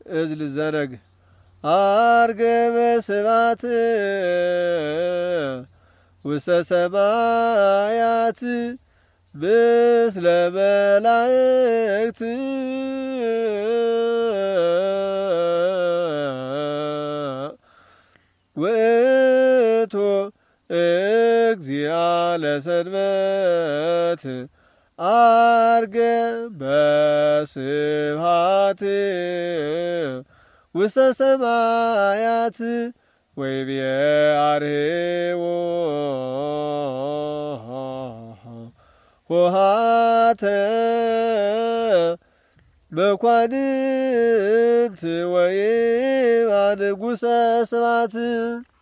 እዝል ዘረግ አርገ በስባት ውስተ ሰማያት ብስለ መላእክት ውእቱ እግዚአ ለሰንበት አርገ በስብሐት ውስተ ሰማያት ወይቤ አርኅቦ ኆኃተ መኳንንት ወይባ ንጉሠ ስብሐት